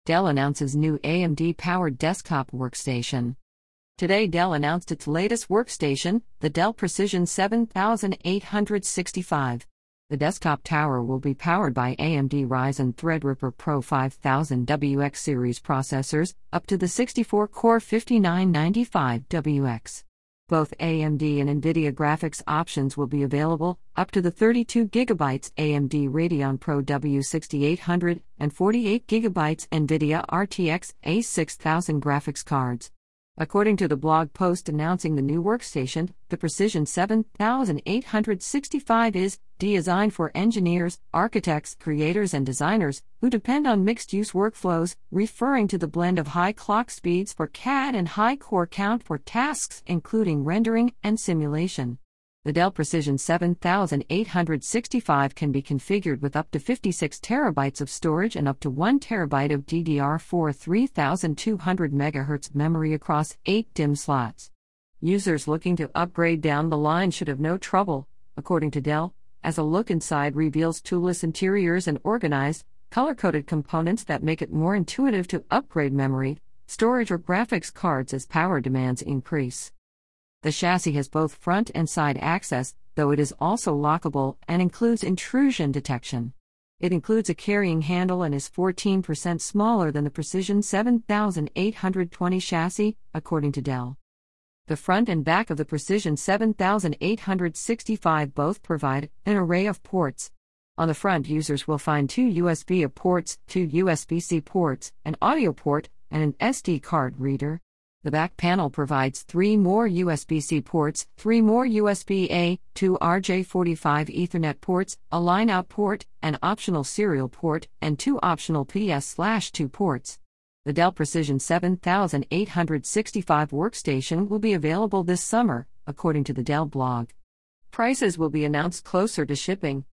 Dell announces new AMD-powered desktop workstation. Today Dell announced its latest workstation, the Dell Precision 7865. The desktop tower will be powered by AMD Ryzen Threadripper Pro 5000WX series processors, up to the 64-core 5995WX. Both AMD and NVIDIA graphics options will be available, up to the 32GB AMD Radeon Pro W6800 and 48GB NVIDIA RTX A6000 graphics cards. According to the blog post announcing the new workstation, the Precision 7865 is designed for engineers, architects, creators, and designers who depend on mixed-use workflows, referring to the blend of high clock speeds for CAD and high core count for tasks including rendering and simulation. The Dell Precision 7865 can be configured with up to 56 TB of storage and up to 1 TB of DDR4 3200 MHz memory across 8 DIMM slots. Users looking to upgrade down the line should have no trouble, according to Dell, as a look inside reveals toolless interiors and organized, color-coded components that make it more intuitive to upgrade memory, storage, or graphics cards as power demands increase. The chassis has both front and side access, though it is also lockable and includes intrusion detection. It includes a carrying handle and is 14% smaller than the Precision 7820 chassis, according to Dell. The front and back of the Precision 7865 both provide an array of ports. On the front, users will find 2 USB-A ports, 2 USB-C ports, an audio port, and an SD card reader. The back panel provides 3 more USB-C ports, 3 more USB-A, 2 RJ45 Ethernet ports, a line-out port, an optional serial port, and 2 optional PS/2 ports. The Dell Precision 7865 workstation will be available this summer, according to the Dell blog. Prices will be announced closer to shipping.